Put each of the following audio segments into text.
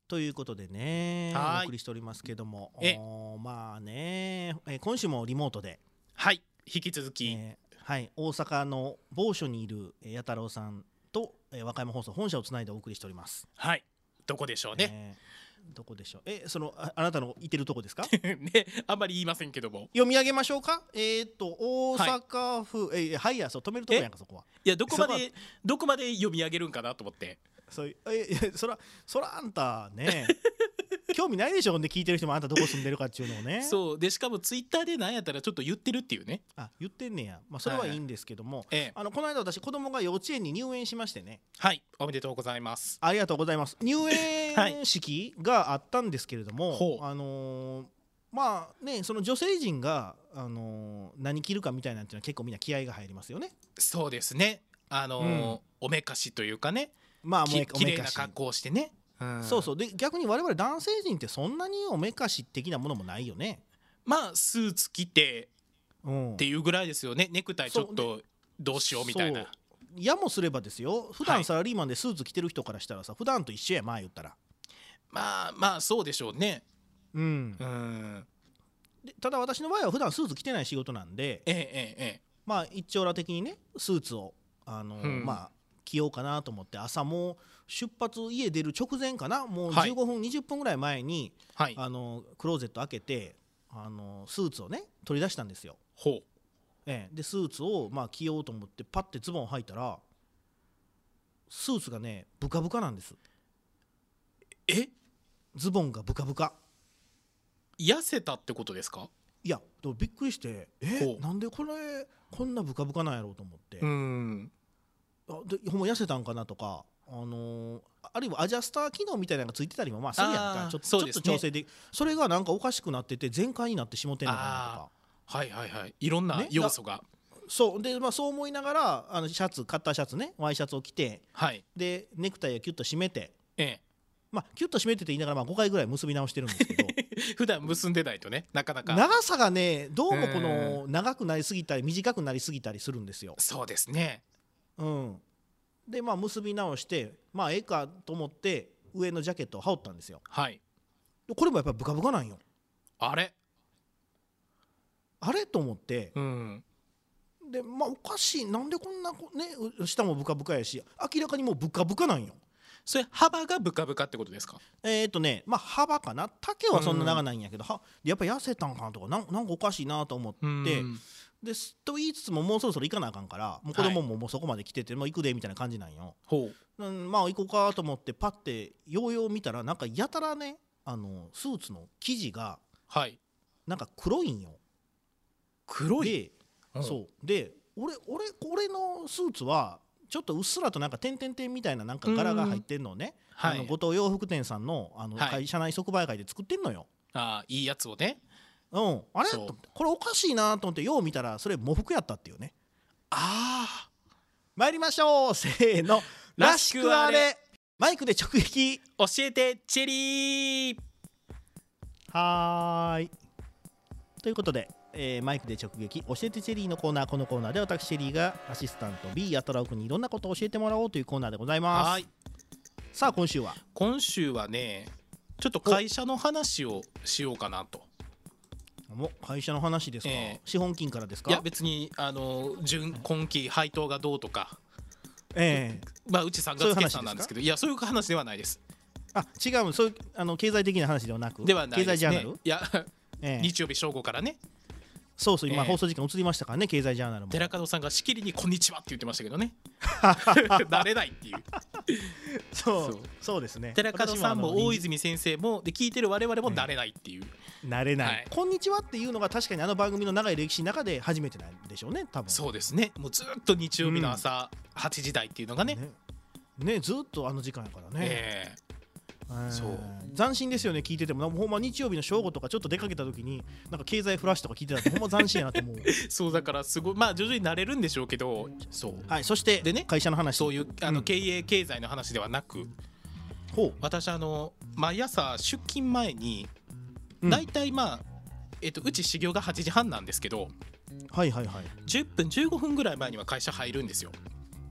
ということでね、 はいお送りしておりますけども、 えまあね、今週もリモートで、 はい引き続き、 はい、大阪の某所にいる弥太郎さんと、和歌山放送本社をつないでお送りしております。 はいどこでしょうね、 どこでしょう。あなたのいてるとこですか？ ねあんまり言いませんけども、 読み上げましょうか。大阪府、はいや、そう止めるとこやんか、そこは。 いやどこまで読み上げるんかなと思って。 そうそらあんたね興味ないでしょ。ほんで聞いてる人もあんたどこ住んでるかっていうのをね。 そうでしかもツイッターでなんやったらちょっと言ってるっていうね。 言ってんねや。まあそれはいいんですけども、この間私子供が幼稚園に入園しましてね。 はいおめでとうございます。 ありがとうございます。入園式があったんですけれども、まあね、その女性陣が、何着るかみたいなんていうのは結構みんな気合が入りますよね。 そうですねおめかしというかね、 まあきれいな格好をしてね、 そうそう。で逆に我々男性陣ってそんなにおめかし的なものもないよね。 まあスーツ着てっていうぐらいですよね。ネクタイちょっとどうしようみたいな。 やもすればですよ、普段サラリーマンでスーツ着てる人からしたらさ、普段と一緒や、まあ言ったら。 まあそうでしょうね。 でただ私の場合は普段スーツ着てない仕事なんで、まあ一丁羅的にねスーツをまあ着ようかなと思って、朝もう出発家出る直前かな、もう15分、20分ぐらい前に、クローゼット開けてスーツをね取り出したんですよ。でスーツをまあ着ようと思ってパッてズボンを履いたらスーツがねブカブカなんです。ズボンがブカブカ。 痩せたってことですか？ いやびっくりして、なんでこんなブカブカなんやろうと思って、でほんま痩せたんかなとか、あるいはアジャスター機能みたいなのがついてたりもまあするやんか。ちょっと調整で、それがなんかおかしくなってて全開になってしもてんのかなとか、 いろんな要素が、 そうで、まあ、そう思いながらカッターシャツね、ワイシャツを着て、でネクタイをキュッと締めて、まあ、キュッと締めてて言いながら、まあ5回ぐらい結び直してるんですけど普段結んでないとね、なかなか長さがねどうもこの長くなりすぎたり短くなりすぎたりするんですよ。 そうですね。 でまあ結び直してまあええかと思って上のジャケットを羽織ったんですよ。これもやっぱりブカブカなんよ。あれと思って、でまあおかしい、なんでこんなね下もブカブカやし明らかにもうブカブカなんよ。 それ幅がブカブカってことですか？ まあ幅かな、丈はそんな長ないんやけど、やっぱ痩せたんかなとかなんかおかしいなと思って、でと言いつつももうそろそろ行かなあかんから、もう子供ももうそこまで来てて、もう行くでみたいな感じなんよ。まあ行こうかと思ってパッてようよう見たら、なんかやたらねスーツの生地がなんか黒いんよ。 黒いで、そうで俺のスーツはちょっとうっすらとなんか点々点みたいななんか柄が入ってんのをね、後藤洋服店さんの社内即売会で作ってんのよ。 いいやつをね。 あれこれおかしいなと思ってよう見たら、それ喪服やったっていうね。参りましょう、せーの、らしくあれマイクで直撃教えてチェリー。 はーい、ということで、マイクで直撃教えてチェリーのコーナー。このコーナーで私チェリーがアシスタント B やたらおくんにいろんなことを教えてもらおうというコーナーでございます。さあ今週はねちょっと会社の話をしようかなと。 会社の話ですか？資本金からですか？ いや別に今期配当がどうとか、まあうち3月決算なんですけど、いやそういう話ではないです。 違う、そういう経済的な話ではなく、 ではないですね。 経済ジャーナル、いや、日曜日正午からね。 そう今放送時間移りましたからね、経済ジャーナルも。 寺門さんがしきりにこんにちはって言ってましたけどね慣れないっていうそうですね。 寺門さんも大泉先生もで聞いてる我々も慣れないっていう、 慣れない、こんにちはっていうのが確かにあの番組の長い歴史の中で初めてなんでしょうね、多分。 そうですね、もうずっと日曜日の朝8時台っていうのがね、 ずっとあの時間やからね。 そう斬新ですよね、聞いてても。ほんま日曜日の正午とかちょっと出かけた時になんか経済フラッシュとか聞いてたらほんま斬新やなと思うそうだからすごい、まあ徐々に慣れるんでしょうけど、 そしてで、ね、会社の話、 そういう経営経済の話ではなく、私毎朝出勤前にだいたいまあうち始業が8時半なんですけど、10分15分ぐらい前には会社入るんですよ。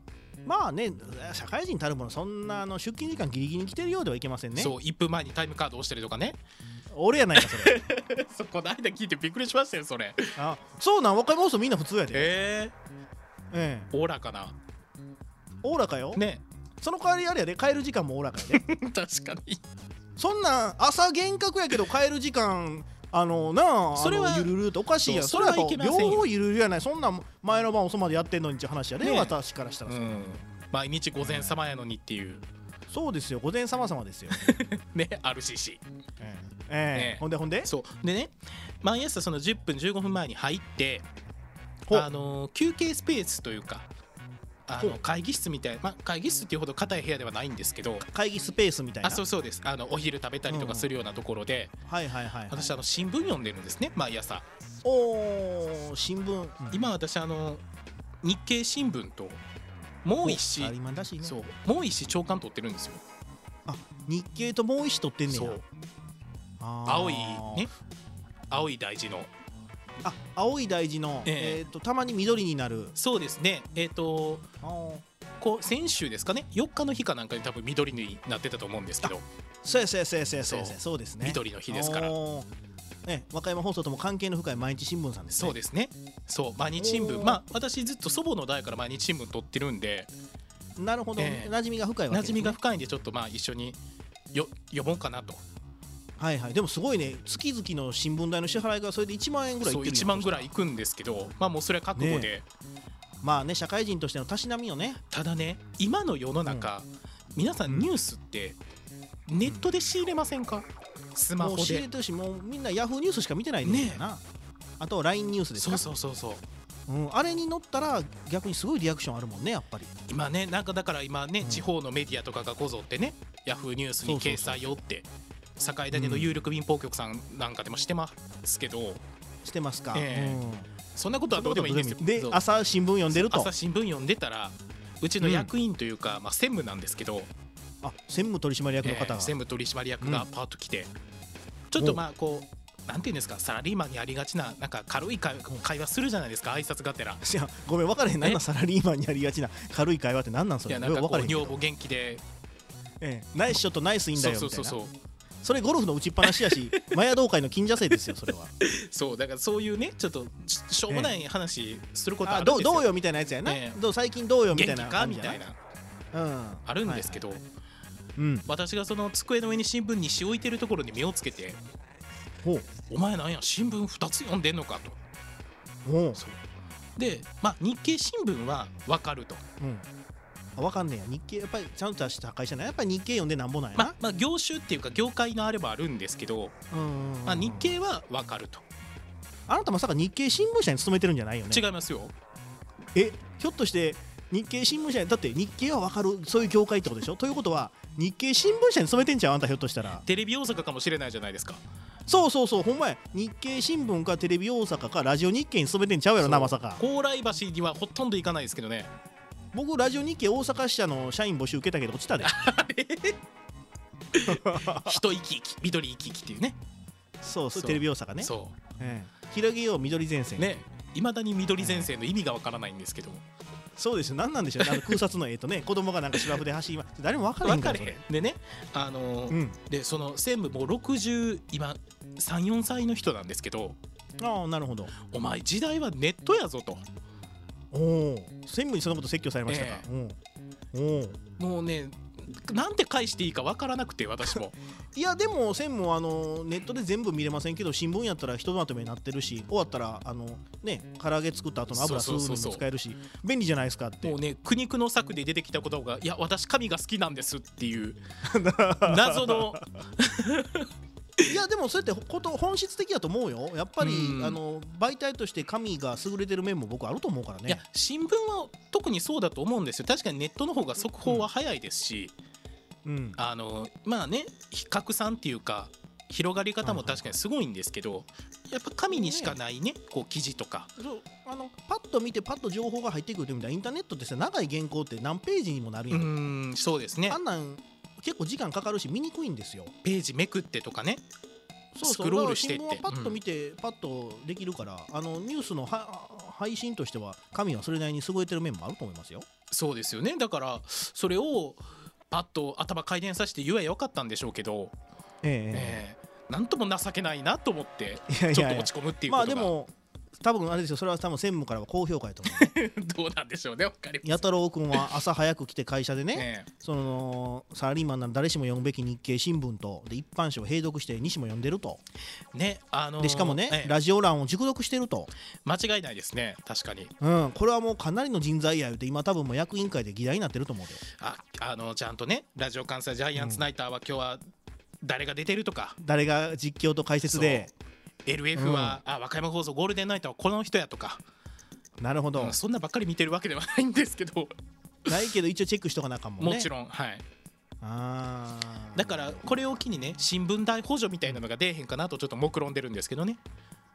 まあね、社会人たるものそんな出勤時間ギリギリに来てるようではいけませんね。 そう、1分前にタイムカード押したりとかね。 俺やないかそれそこの間聞いてびっくりしましたよそれ。 あ、そうなん、若いもんみんな普通やで。 ええおおらかなおおらかよね。 その代わりあれやで、帰る時間もおおらかやで確かに。 そんなん朝厳格やけど帰る時間なあ、 それはゆるるっておかしいやん。 そそれはやっぱれはいけませんよ両方ゆるるやない。そんなん前の晩遅までやってんのにって話やで、 ねえ私からしたらさ、 毎日午前様やのにっていうそうですよ、午前様様ですよね、RCC。ねほんでそうでね、毎朝その10分15分前に入ってほ休憩スペースというかほう会議室みたいな、まあ、会議室っていうほど硬い部屋ではないんですけど、 会議スペースみたいな。 そうです、お昼食べたりとかするようなところで、 はいはいはい、はい、 私新聞読んでるんですね、毎朝。 おー、新聞、 今私日経新聞ともう一紙、 今らしいね。 そうもう一紙朝刊取ってるんですよ。 あ、日経ともう一紙取ってんねんや。 そうあ青いね、青い大事の、 あ、青い大事の、たまに緑になる。 そうですね、こう先週ですかね、4日の日かなんかに多分緑になってたと思うんですけど、 そうですね。 緑の日ですから。 和歌山放送とも関係の深い毎日新聞さんですね。 そうですね、そう毎日新聞、まあ私ずっと祖母の代から毎日新聞取ってるんで、 なるほど、馴染みが深いわけですね。 馴染みが深いんで、ちょっとまあ一緒に読もうかなと。 はいはい。でもすごいね、月々の新聞代の支払いがそれで1万円ぐらいいってる。 そう1万ぐらいいくんですけど、まあもうそれは覚悟で、 まあね、社会人としてのたしなみよね。 ただね、今の世の中、皆さんニュースってネットで仕入れませんか？スマホで。 もう仕入れてるし、もうみんなヤフーニュースしか見てないんだよな。あと LINE ニュースですか。 そう、 あれに載ったら逆にすごいリアクションあるもんね、やっぱり。 今ね、なんかだから今ね、地方のメディアとかがこぞってね、ヤフーニュースに掲載よって境谷の有力民放局さんなんかでもしてますけど、 してますか。 そんなことはどうでもいいんですよ。 で、朝新聞読んでると。 朝新聞読んでたら、うちの役員というか、まあ専務なんですけど、 専務取締役の方が、 専務取締役がパーッと来て、ちょっとまあこうなんていうんですか、サラリーマンにありがちななんか軽い会話するじゃないですか、挨拶がてら。 いや、ごめん、分からへん。何なんサラリーマンにありがちな軽い会話って何なんそれ。 いや、なんかこう女房元気で、 ナイスショットナイスインだよみたいな。 そうそれゴルフの打ちっぱなしやし、マヤ道会の金蛇生ですよ、それは。 そうだから、そういうね、ちょっとしょうもない話することあるんですよ。 どうよみたいなやつやな。最近どうよみたいな元気かみたいな、あるんですけど、私がその机の上に新聞に紙置いてるところに目をつけて、お前なんや新聞2つ読んでんのかと。で、まあ日経新聞は分かると。 分かんねえや。日経やっぱりちゃんとした会社ない。やっぱり日経読んでなんぼなんやな。 まあ業種っていうか業界のあればあるんですけど、まあ日経は分かると。 あなたまさか日経新聞社に勤めてるんじゃないよね。 違いますよ。 ひょっとして日経新聞社に、だって日経は分かる、そういう業界ってことでしょ。ということは日経新聞社に勤めてんちゃう、あんたひょっとしたら。 テレビ大阪かもしれないじゃないですか。 そうほんまや。日経新聞かテレビ大阪かラジオ日経に勤めてんちゃうやろな、まさか。 高麗橋にはほとんど行かないですけどね。 僕ラジオ日経大阪支社の社員募集受けたけど落ちたで。 人生き生き緑生き生きっていうね。 そうテレビ大阪ね。 そう、 広げよう緑前線ね。いまだに緑前線の意味がわからないんですけど、 そうですよ。何なんでしょうね、空撮のね、子供がなんか芝生で走り誰も分からへんからそれでね、でその専務も60今34歳の人なんですけど、 なるほど。 お前時代はネットやぞと。 専務にそのこと説教されましたか。 もうね、なんて返していいか分からなくて、私も。 いやでも専務はネットで全部見れませんけど、新聞やったらひとまとめになってるし、終わったら唐揚げ作った後の油吸うのにも使えるし、便利じゃないですかって。 もうね、苦肉の策で出てきた言葉が、いや私紙が好きなんですっていう謎のいやでもそうやって本質的だと思うよ。やっぱり媒体として紙が優れてる面も僕あると思うからね。 いや新聞は特にそうだと思うんですよ。確かにネットの方が速報は早いですし、まあね、拡散っていうか広がり方も確かにすごいんですけど、やっぱ紙にしかないね、こう記事とか。 パッと見てパッと情報が入ってくるという意味では、インターネットってさ、長い原稿って何ページにもなるやん。 そうですね。 あんなん結構時間かかるし見にくいんですよ。 ページめくってとかね、 スクロールしてって、新聞はパッと見て、パッとできるから、ニュースの配信としては紙はそれなりに優れてる面もあると思いますよ。 そうですよね。だからそれをパッと頭回転させて言えばよかったんでしょうけど、なんとも情けないなと思ってちょっと落ち込むっていうことが。 まあでも多分あれですよ、それは多分専務からは高評価やと思う、ね、 どうなんでしょうね。分かります。 弥太郎君は朝早く来て会社でね、そのサラリーマンなら誰しも読むべき日経新聞とで一般紙を併読して西も読んでると、 ね、 でしかもね、ラジオ欄を熟読してると。 間違いないですね。確かに、 これはもうかなりの人材や言うて今多分もう役員会で議題になってると思うで。 ちゃんとね、ラジオ関西ジャイアンツナイターは今日は誰が出てるとか、 誰が実況と解説で、 LF は、和歌山放送ゴールデンナイターはこの人やとか。 なるほど、 そんなばっかり見てるわけではないんですけどないけど一応チェックしとかなあかんもんね。 もちろん、はい。だからこれを機にね、新聞代補助みたいなのが出えへんかなとちょっと目論んでるんですけどね。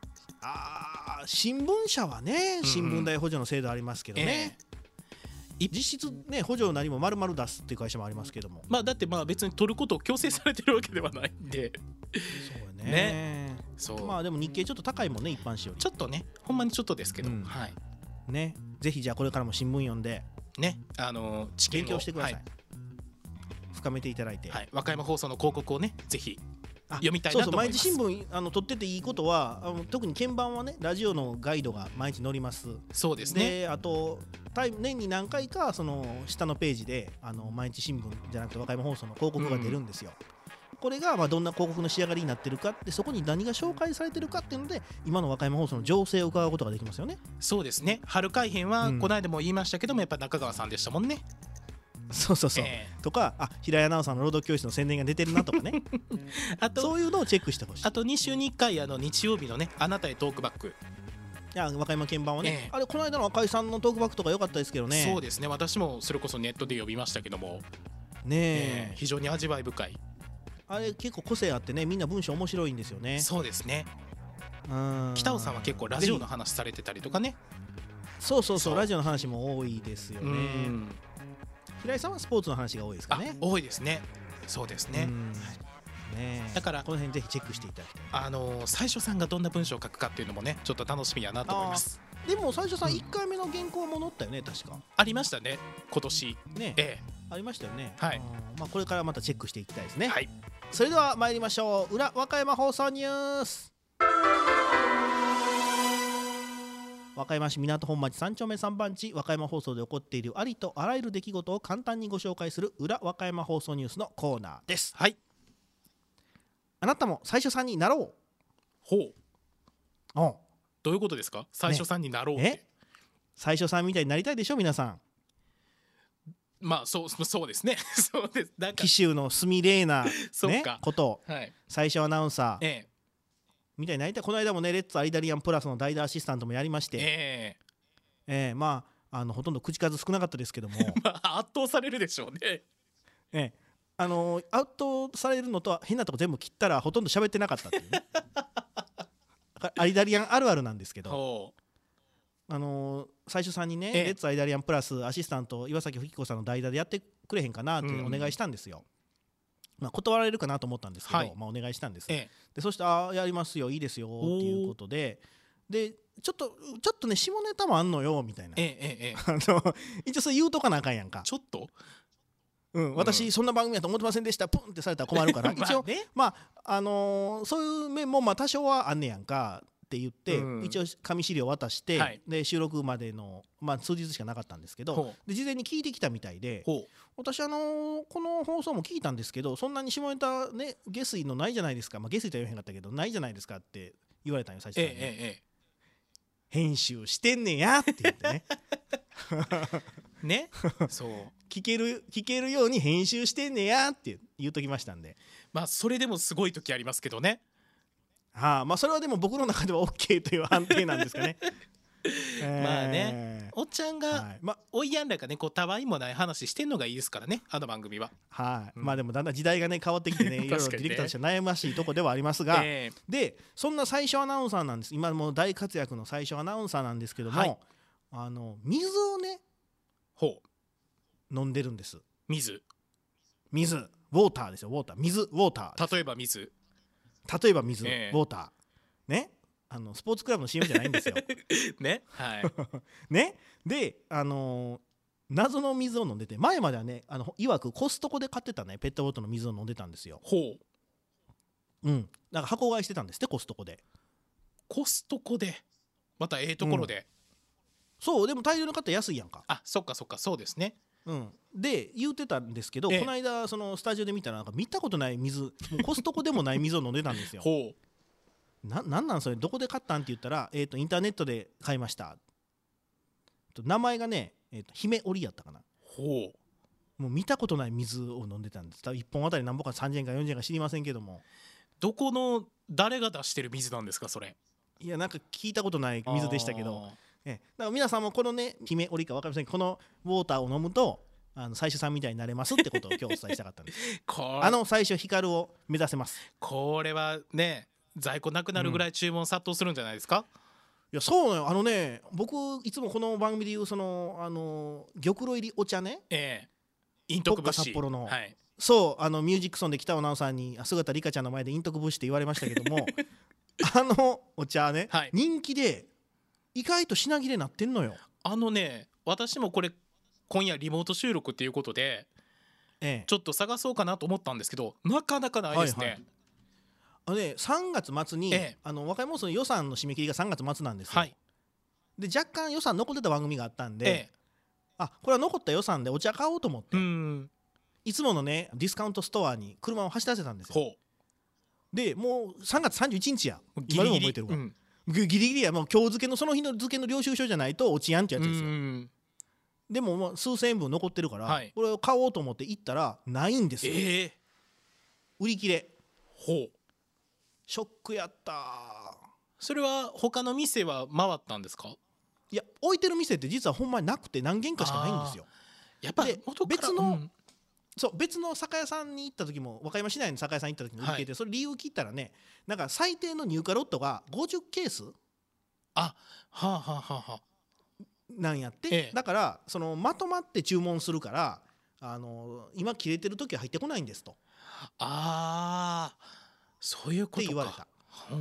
新聞社はね、新聞代補助の制度ありますけどね、実質ね補助何も丸々出すっていう会社もありますけども、 だって別に取ることを強制されてるわけではないんで。 そうやね。そうでも日経ちょっと高いもんね、一般紙より。 ちょっとね、ほんまにちょっとですけど、はいね、ぜひじゃあこれからも新聞読んでね、知見を勉強してください、深めていただいて、 和歌山放送の広告をねぜひ読みたいなと思います。 そうそう、毎日新聞撮ってていいことは特に鍵盤はね、ラジオのガイドが毎日載ります。 そうですね。 であと年に何回かその下のページで毎日新聞じゃなくて和歌山放送の広告が出るんですよ、これがどんな広告の仕上がりになってるかって、そこに何が紹介されてるかっていうので今の和歌山放送の情勢を伺うことができますよね。 そうですね。春改編はこの間も言いましたけども、やっぱ中川さんでしたもんね。 そう、とか平井アナウンサーの労働教室の宣伝が出てるなとかねそういうのをチェックしてほしい。 あと2週に1回日曜日のね、あなたへトークバック、 和歌山鍵盤はね、あれこの間の赤井さんのトークバックとか良かったですけどね。 そうですね。私もそれこそネットで読みましたけどもね、 非常に味わい深い。 あれ結構個性あってね、みんな文章面白いんですよね。 そうですね。北尾さんは結構ラジオの話されてたりとかね。 そうラジオの話も多いですよね。平井さんはスポーツの話が多いですかね。 多いですね。そうですね。だからこの辺ぜひチェックしていただきたい。 最初さんがどんな文章を書くかっていうのもね、ちょっと楽しみやなと思います。 でも最初さん1回目の原稿も載ったよね、確か。 ありましたね、今年ね。ありましたよね。 はい。 これからまたチェックしていきたいですね。 はい。 それでは参りましょう。裏和歌山放送ニュース。和歌山市港本町3丁目3番地、和歌山放送で起こっているありとあらゆる出来事を簡単にご紹介する裏和歌山放送ニュースのコーナーです。 はい。 あなたも最初さんになろう。 ほう。どういうことですか、最初さんになろうって。 最初さんみたいになりたいでしょ、皆さん。 そうですねそうです。 紀州の住玲奈こと、最初アナウンサー、みたいになりたい。この間もね、レッツアイダリアンプラスの代打アシスタントもやりまして、ほとんど口数少なかったですけども圧倒されるでしょうね。 圧倒されるのとは変なとこ全部切ったらほとんど喋ってなかったっていうねアイダリアンあるあるなんですけど、最初さんにね、レッツアイダリアンプラスアシスタント岩崎吹子さんの代打でやってくれへんかなってお願いしたんですよ。断られるかなと思ったんですけど、お願いしたんです。でそしてやりますよ、いいですよっていうことで、ちょっとね下ネタもあんのよみたいな、一応それ言うとかなあかんやんか。 ちょっと私そんな番組やと思ってませんでした、プンってされたら困るから一応そういう面も多少はあんねやんかって言って、一応紙資料渡して、で収録までの数日しかなかったんですけど、で事前に聞いてきたみたいで、私この放送も聞いたんですけど、そんなに下ネタね下水のないじゃないですか、下水とは言わへんかったけどないじゃないですかって言われたんよ最初に。編集してんねやって言ってねね、そう聞けるように編集してんねやって言っときましたんで、 それでもすごい時ありますけどね。 それはでも僕の中では OK という判定なんですかねおっちゃんが、おいやんらがねたわいもない話してんのがいいですからね、あの番組は。でもだんだん時代がね変わってきてねいろいろディレクターとして悩ましいとこではありますが、でそんな最初アナウンサーなんです。今もう大活躍の最初アナウンサーなんですけども、水をね飲んでるんです。水ウォーターですよ。ウォーター、水ウォーター。例えば水ウォーターね、スポーツクラブの CM じゃないんですよね、はいね、で謎の水を飲んでて、前まではねいわくコストコで買ってたねペットボトルの水を飲んでたんですよ。 ほう。なんか箱買いしてたんですってコストコで。 コストコでまたところで、 そうでも大量に買ったら安いやんか。 そっかそうですね。 で言ってたんですけど、この間そのスタジオで見たらなんか見たことない水、もうコストコでもない水を飲んでたんですよ。 ほう。なんそれどこで買ったんって言ったら、インターネットで買いました。名前がね、姫織やったかな。 ほう。もう見たことない水を飲んでたんです。多分1本あたり何本か30円か40円か知りませんけども。 どこの誰が出してる水なんですかそれ。 いやなんか聞いたことない水でしたけど、だから皆さんもこのね姫織か分かりませんけど、このウォーターを飲むと最初さんみたいになれますってことを今日お伝えしたかったんです最初光を目指せます。 これはね在庫なくなるぐらい注文殺到するんじゃないですか。 いやそうなのよ。僕いつもこの番組で言うその玉露入りお茶ね、 陰徳節札幌の、 はい、 そうミュージックソンで北尾直さんに姿里香ちゃんの前で陰徳節って言われましたけどもお茶ね、はい、人気で意外と品切れなってんのよ。 私もこれ今夜リモート収録っていうことで、ちょっと探そうかなと思ったんですけどなかなかないですね。 3月末に、和歌山放送の予算の締め切りが3月末なんですよ。はい、で若干予算残ってた番組があったんで、これは残った予算でお茶買おうと思って、いつものねディスカウントストアに車を走らせたんですよ。でもう3月31日や、今でも覚えてるわ、ギリギリや、もう今日付けのその日の付けの領収書じゃないと落ちやんってやつですよ。でももう数千円分残ってるから、はい、これを買おうと思って行ったらないんですよ。売り切れ。ショックやった。 それは他の店は回ったんですか。 いや置いてる店って実はほんまになくて何軒かしかないんですよ。 やっぱり別の、別の酒屋さんに行った時も、和歌山市内の酒屋さんに行った時に売り切れて、それ理由聞いたらね、なんか最低の入荷ロットが50ケースなんやって、だからそのまとまって注文するから今切れてる時は入ってこないんですと。 そういうことかって言われた。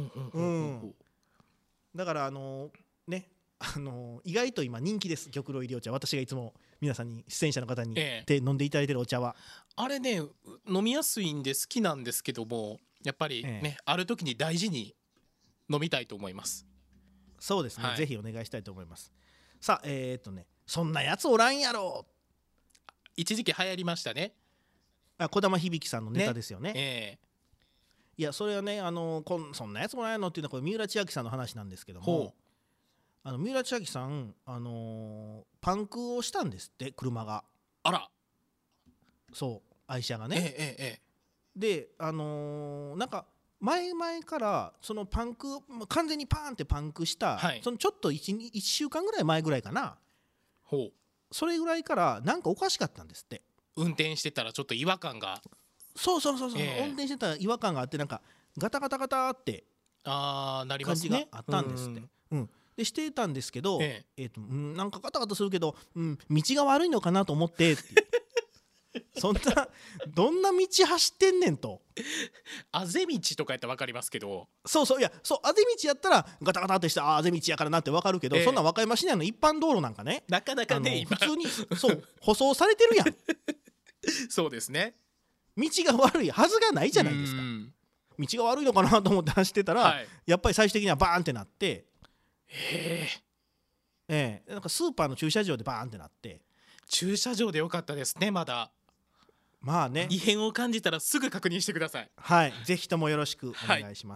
だからね意外と今人気です、玉露入りお茶。私がいつも皆さんに出演者の方に飲んでいただいてるお茶は、 あれね飲みやすいんで好きなんですけども、やっぱりね、ある時に大事に飲みたいと思います。 そうですね、ぜひお願いしたいと思います。さあそんなやつおらんやろ、 一時期流行りましたね。 児玉響さんのネタですよね。いやそれはねそんなやつおらんやろっていうのはこれ三浦千秋さんの話なんですけども、三浦千秋さんパンクをしたんですって、車が。 あら。 そう愛車がね。でなんか前々からそのパンク完全にパーンってパンクした、そのちょっと 1週間ぐらい前ぐらいかな、それぐらいからなんかおかしかったんですって。 運転してたらちょっと違和感が。 そう、運転してたら違和感があって、なんかガタガタガタって感じがあったんですって。でしてたんですけど、なんかガタガタするけど、道が悪いのかなと思ってそんなどんな道走ってんねんと。 あぜ道とかやったら分かりますけど、 そうあぜ道やったらガタガタってしてあぜ道やからなって分かるけど、そんな和歌山市内の一般道路なんかね、 なかなかね普通に舗装されてるやんそうですね。 道が悪いはずがないじゃないですか。道が悪いのかなと思って走ってたら、やっぱり最終的にはバーンってなって、なんかスーパーの駐車場でバーンってなって。 駐車場でよかったですね。まだまあね、 異変を感じたらすぐ確認してください。 はい、ぜひともよろしくお願いします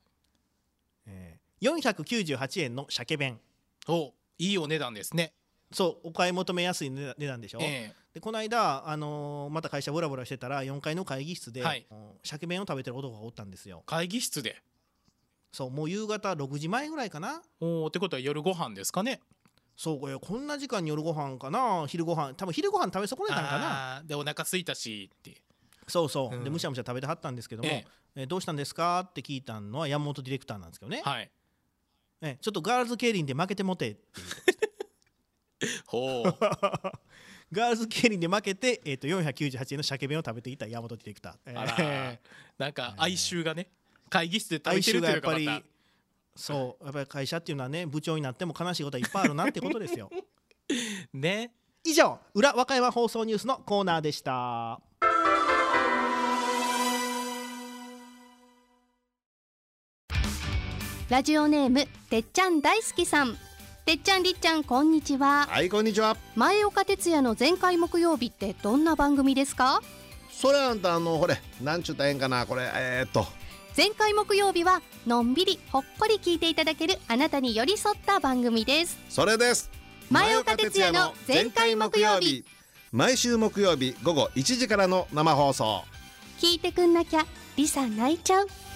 。498円の鮭弁。 いいお値段ですね。 そうお買い求めやすい値段でしょ。でこの間また会社ブラブラしてたら4階の会議室で、鮭弁を食べてる男がおったんですよ。 会議室で。 そうもう夕方6時前ぐらいかな。 ってことは夜ご飯ですかね。 そうこんな時間に夜ご飯かな、昼ご飯多分昼ご飯食べ損ねたんかな。 でお腹空いたしって。 でむしゃむしゃ食べてはったんですけども、どうしたんですかって聞いたのは山本ディレクターなんですけどね。ちょっとガールズ競輪で負けてもてって言ってガールズ競輪で負けて、498円の鮭弁を食べていた山本ディレクター。 なんか哀愁がね、会議室で食べてるっていうのがまた。やっぱり会社っていうのはね、部長になっても悲しいことはいっぱいあるなってことですよね。 以上、裏和歌山放送ニュースのコーナーでした。 ラジオネームてっちゃん大好きさん。てっちゃんりっちゃん、こんにちは。 はい、こんにちは。 前岡哲也の全開木曜日ってどんな番組ですか？ それあんたほれなんちゅうたらええんかな、これ全開木曜日はのんびりほっこり聞いていただけるあなたに寄り添った番組です。 それです。 前岡哲也の全開木曜日、 毎週木曜日午後1時からの生放送。 聞いてくんなきゃリサ泣いちゃう。